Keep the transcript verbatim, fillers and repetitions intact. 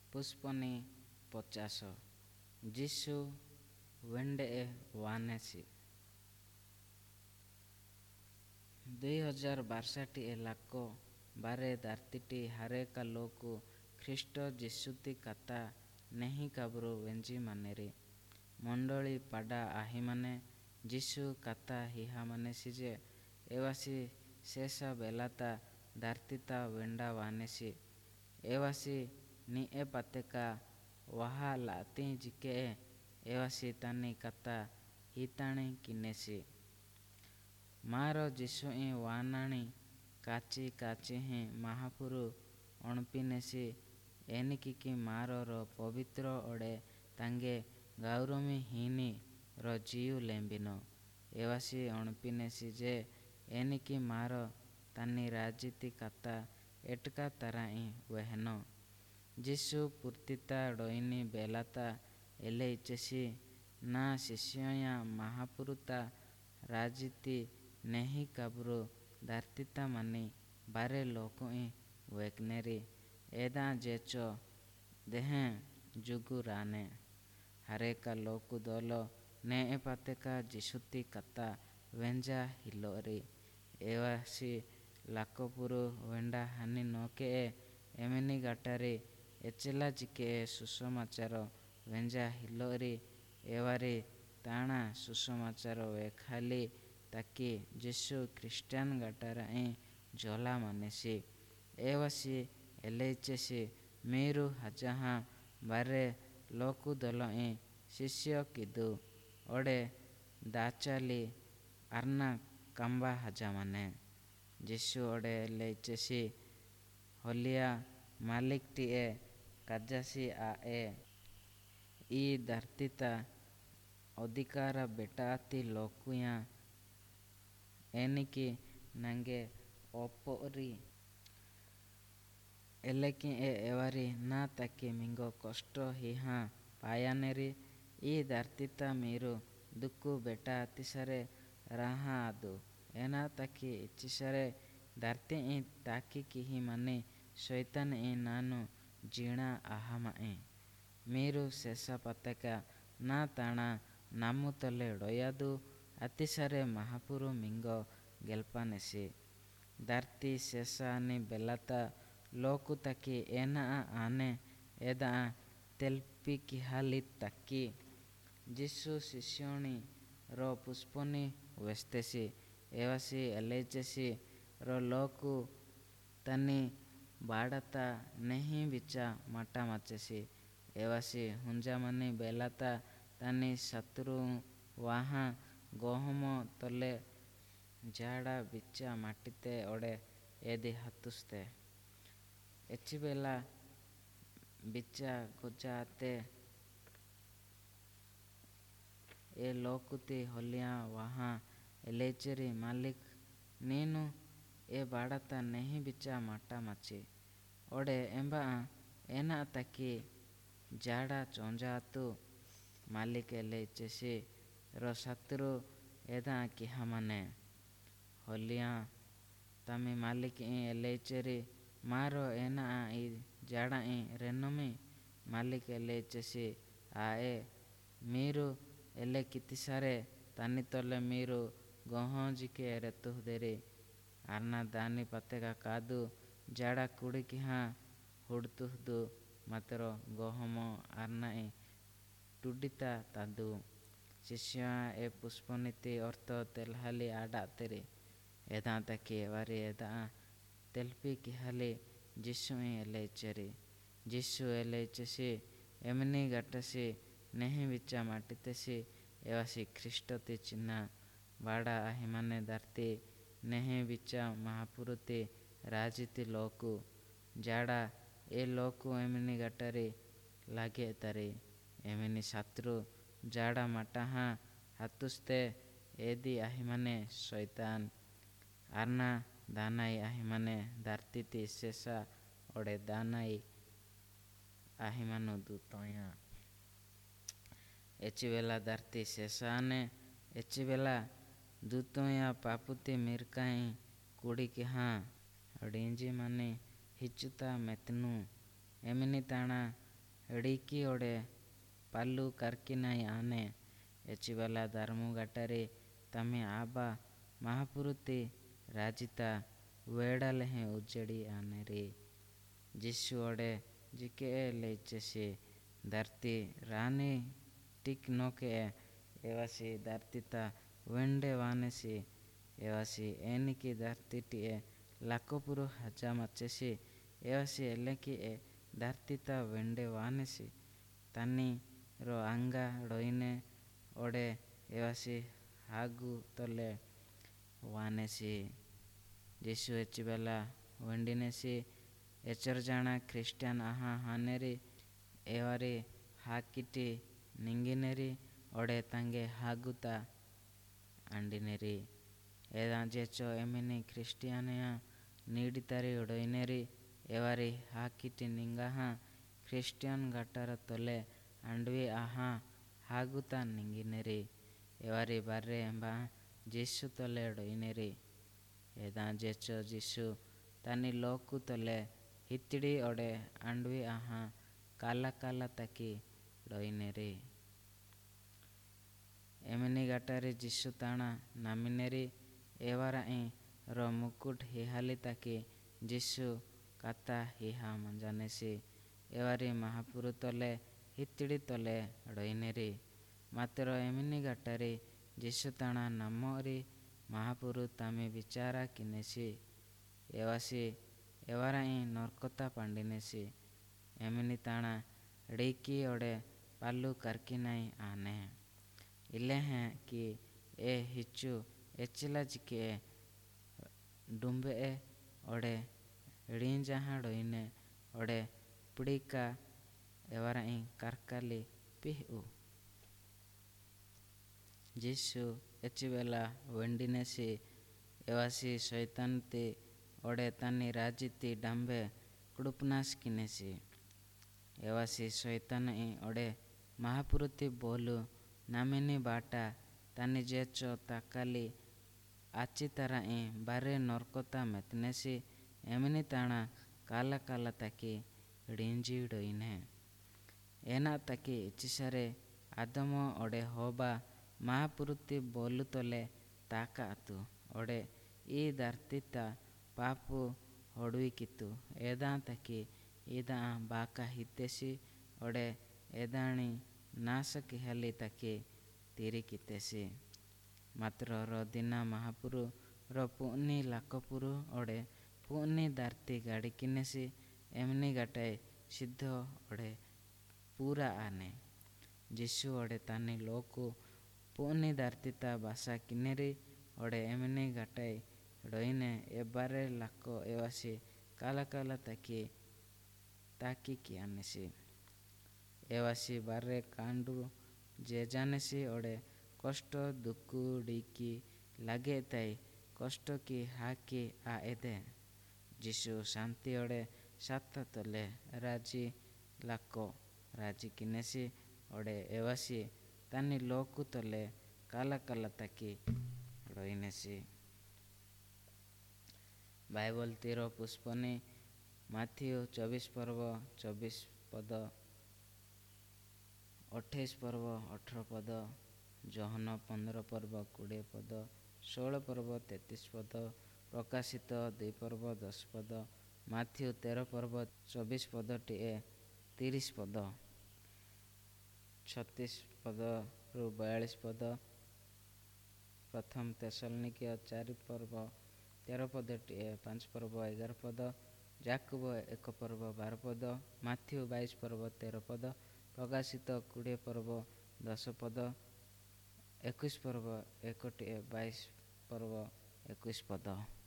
ପୁଷ୍ପନି ପଚାଶ ଯୀଶୁ ୱେଣ୍ଡେ ୱାନେସି ଦୁଇ ହଜାର ବାରଷଠି ଲାଖ ବାରେ ଦାର୍ତିଟି ହାରେକା ଲୋକୁ ଖ୍ରୀଷ୍ଟ ଯୀଶୁତି କାତା ନେହି କାବୁରୁ ವೆಂಜಿ ମାନେରେ ମଣ୍ଡଳୀ ପାଡ଼ା ଆହିମାନେ ଯୀଶୁ କାତା ହିହା ମାନେସି ଯେ ଏୱାସି ଶେଷା ବେଲାତା ଦାର୍ତିତା ୱେଣ୍ଡା ୱାନେସି ଏୱାସି ନି ଏ ପାତେକା ୱାହା ଲାତି ଜିକେ ଏୱାସି ତାନି କାତା ହିତାଣି କିନେସି ମାର ଯୀଶୁ ଇ ୱାନାଣି କାଚି କାଚି ହିଁ ମାହାପୁରୁ ଅଣପିନେସି ଏନିକିକି ମାରର ପବିତ୍ର ଅଡ଼େ ତାଙ୍ଗେ ଗାଉରମି ହିନି ର ଜିୟୁ ଲେମ୍ବିନ ଏୱାସି ଅଣପିନେସି ଯେ ଏନିକି ମାର ତାନି ରାଜିତି କାତା ଏଟକା ତାରାଇ ୱେହେନ ଯୀଶୁ ପୂର୍ତ୍ତିତା ଡଇନି ବେଲାତା ଏଲେ ଇଚେସି ନା ଶିଷ୍ୟୟା ମାହାପୁରୁତା ରାଜିତି ନେହି କାବୁରୁ ଦାର୍ତିତା ମାନି ବାରେ ଲୋକଇ ୱେକନେରି ଏଦା ଜେଚ ଦେହେଁ ଯୁଗୁ ରାନେ ହାରେକା ଲୋକୁ ଦଲ ନେ ଏ ପାତେକା ଯୀଶୁତି କାତା ୱେଞ୍ଜା ହିଲୋରି ଏୱାସି ଲାକପୁରୁ ୱେଣ୍ଡା ହାନି ନକେ ଏମିନି ଗାଟାରେ ଏଚେଲା ଜିକେ ସୁସମାଚାର ୱେଞ୍ଜା ହିଲୋରି ଏୱାରି ତାଣା ସୁସମାଚାର ୱେଖାଲି ତାକି ଯୀଶୁ ଖ୍ରୀଷ୍ଟାନ ଗାଟାରା ଇ ଜଲା ମାନେସି ଏୱାସି ଏଲେଇଚେସି ମୀରୁ ହାଜାହା ବାରେ ଲୋକୁ ଦଲ ଇ ଶିଷ୍ୟ କିଦୁ ଅଡ଼େ ଦାଚାଲି ଆର୍ନା କାମ୍ବା ହାଜାମାନେ ଯୀଶୁ ଅଡ଼େ ଏଲେଇଚେସି ହଲିଆ ମାଲିକଟିଏ କାଜାସି ଆ ଏ ଇ ଦାର୍ତିତା ଅଧିକାର ବେଟାତି ଲୋକୁୟା ଏନିକି ନାଙ୍ଗେ ଅପରି ଏଲେକି ଏ ଏୱାରି ନା ତାକି ମିଙ୍ଗ କଷ୍ଟ ହିହା ପାୟାନେରି ଇ ଦାର୍ତିତା ମୀରୁ ଦୁକୁ ବେଟା ଆତିସାରେ ରାହା ଆଦୁ ଏନା ତାକି ଇଚିସାରେ ଦାର୍ତି ଇ ତାକି କିହି ମାନେ ଶୈତାନ ଇ ନାନୁ ଜିଣା ଆହାମାଇ ମୀରୁ ଶେଷା ପାତେକା ନା ତାଣା ନାମୁ ତଲେ ଡୟାଦୁ ଆତିସାରେ ମାହାପୁରୁ ମିଙ୍ଗ ଗେଲ୍ପାନେସି ଦାର୍ତି ଶେଷା ଆନି ବେଲାତା ଲୋକୁ ତାକି ଏନା ଆନେ ଏଦା ତେଲ୍ପି କିହାଲି ତାକି ଯୀଶୁ ଶିଷ୍ୟଣି ର ପୁଷ୍ପନି ୱେସ୍ତେସି ଏୱାସି ଏଲେଇଚେସି ର ଲୋକୁ ତାନି ବାଡ଼ାତା ନେହି ବିଚା ମାଟା ମାଚେସି ଏୱାସି ହୁଞ୍ଜାମାନି ବେଲାତା ତାନି ଶତ୍ରୁ ୱାହା ଗହମ ତଲେ ଝାଡ଼ା ବିଚା ମାଟିତେ ଅଡ଼େ ଏଦି ହାତୁସ୍ତେ ଏଚିବେଲା ବିଚା ଗୋଜାତେ ଏ ଲୋକୁତି ହଲିଆ ୱାହା ଏଲେଇଚେରି ମାଲିକ ନୀନୁ ଏ ବାଡ଼ାତା ନେହି ବିଚା ମାଟା ମାଚି ଅଡ଼େ ଏମ୍ବା ଏନା ତାକି ଝାଡ଼ା ଚଞ୍ଜାତୁ ମାଲିକ ଏଲେଇଚେସି ର ଶତ୍ରୁ ଏଦା କିହାମାନେ ହଲିଆ ତାମି ମାଲିକ ଇ ଏଲେଇଚେରି ମାର ଏନା ଇ ଝାଡ଼ା ଇ ରେନମି ମାଲିକ ଏଲେଇଚେସି ଆ ଏ ମୀରୁ ଏଲେ କିତିସାରେ ତାନି ତଲେ ମୀରୁ ଗହଁ ଜିକେ ରେତୁହଦେରି ଆର୍ନା ଦାନି ପାତେକା କାଦୁ ଝାଡ଼ା କୁଡ଼ି କିହା ହୁଡ଼ତୁହଦୁ ମାତର ଗହମ ଆର୍ନା ଇ ଟୁଡ଼ିତା ତାଦୁ ଶିଷ୍ୟ ଏ ପୁଷ୍ପନିତି ଅର୍ଥ ତେଲ୍ହାଲି ଆଡ଼ା ତେରି ଏଦା ତାକି ଏୱାରି ଏଦା ତେଲ୍ପି କିହାଲି ଯୀଶୁ ଇ ଏଲେଇଚେରି ଯୀଶୁ ଏଲେଇଚେସି ଏମିନି ଗାଟାସି ନେହି ବିଚା ମାଟିତେସି ଏୱାସି ଖ୍ରୀଷ୍ଟତି ଚିହ୍ନା ବାଡ଼ା ଆହିମାନେ ଦାର୍ତି ନେହି ବିଚା ମାହାପୁରୁତି ରାଜିତି ଲୋକୁ ଝାଡ଼ା ଏ ଲୋକୁ ଏମିନି ଗାଟାରି ଲାଗେ ତାରି ଏମିନି ଶତ୍ରୁ ଝାଡ଼ା ମାଟାହା ହାତୁସ୍ତେ ଏଦି ଆହିମାନେ ଶୈତାନ ଆର୍ନା ଦାନାଇ ଆହିମାନେ ଦାର୍ତିତି ଶେଷା ଅଡ଼େ ଦାନାଇ ଆହିମାନୁ ଦୁତୟା ଏଚିବେଲା ଦାର୍ତି ଶେଷା ଆନେ ଏଚିବେଲା ଦୁତୟା ପାପୁତି ମିର୍କାଇ କୁଡ଼ି କିହା ଡିଞ୍ଜି ମାନେ ହିଚୁତା ମେତନୁ ଏମିନି ତାଣା ଏଡ଼ିକି ଓଡ଼େ ପାଲୁ କାର୍କିନାଇ ଆନେ ଏଚିବାଲା ಧರ್ಮುಗಟ್ಟರೆ ತಮ್ಮೆ ಆಬ ಮಹಾಪುರುತಿ ರಾಜಿತ ವೇಡಲೆಹೆ ಉಜ್ಜಡಿ ಆನೆರಿ जिसु ओडे जिके लेचेसी धरती रानी टिक नोके एवासी धरती ता वेंडे वानेसी एवासी एनिकी धरती टिए लाकोपुरु हजा मचेसी एवासी एलेकी ए धरती ता वेंडे वानेसी तानी रो आंगा डोइने ओडे एवासी हागु तोले वानेसी जिसु एचिबेला वेंडिनेसी एचर जाना क्रिस्टियन आहा हानेरी एवारी हाकिटी निंगिनेरी ओडे तंगे हागुता अंडिनेरी एदा जेचो एमिनी क्रिस्टियनया नीडितारी उडोइनेरी एवारी हाकिटी निंगाहा क्रिस्टियन गटर तोले अंडवी आहा हागुता निंगिनेरी एवारी बारे एंबा जिसु तोले उडोइनेरी एदा जेचो जिसु तानी लोकु तोले हितड़ी ओडे अंडवी आहा काला काला तकी डोइनेरी एमिनी गटारी जिसु ताना नामिनेरी एवारा इ रो मुकुट हिहाली तकी जिसु काता हिहा मंजानेसी एवारी महापुरु तोले हितड़ी तोले डोइनेरी मात्र एमिनी गटारी जिसु ताना नामोरी महापुरु तामी विचारा किनेसी एवासी एवारा इ नरकता पांडिनेसी एमिनी ताना ड़ीकी ओडे पालू करकिनाई आने इले हैं कि ए हिचू एचिला जिके डुम्बे ए ओडे ड़ी जहाँ डोइने ओडे पुड़ीका एवारा इ करकाली पिहु जिसु एचिबेला वेंडिनेसी एवासी शैतानती ओडे तानी राजिती डंबे कुड़ुपनाश किनेसी एवासी शैतान इ ओडे महापुरुति बोलू नामिनी बाटा तानी जेचो ताकाली आची तारा इ बारे नरकोता मेतनेसी एमिनी ताना काला काला ताकी ड़ींजी डोइने एना ताकी इचिसारे आदमो ओडे होबा महापुरुति बोलू तोले ताका आतु ओडे ई धरतीता पापु होडवी कितु एदा तकी इदा बाका हितेसी ओडे एदाणी नाश किहली तकी तीरी कितेसी मात्र रो दिना महापुरु रो पुनी लाकपुरु ओडे पुनी धरती गाड़ी किनेसी एमनी गटे सिद्ध ओडे पूरा आने जिसु ओडे तानी लोकु पुनी धरती ता बासा किनेरी ओडे एमनी गटे डोइने एबारे लाको एवासी काला काला ताकी ताकी कियानेसी एवासी बारे कांडू जे जानेसी ओडे कष्ट दुखु डीकी लागे ताई कष्ट की हाकी आ एदे जिसु शांति ओडे साता तले राजी लाको राजी किनेसी ओडे एवासी तानी लोकु तले काला काला ताकी डोइनेसी बाइबल तीरो पुष्पनी माथियो चौबीस पर्व चौबीस पद अठाईस पर्व अठर पद जोहन पंद्रह पर्व कोड़े पद षोल पर्व तैतीस पद प्रकाशित दुई पर्व दस पद माथियो तेरह पर्व चौबीस पद टीए तीस पद छत्तीस पद रु बयालीस पद प्रथम तेसलोनिके चार पर्व तेरह पद टीए पांच पर्व एगार पद याकूब एक पर्व बार पद माथियो बाईस पर्व तेरह पद प्रकाशित कोड़े पर्व दस पद इक्कीस पर्व एक टीए बाईस पर्व इक्कीस पद।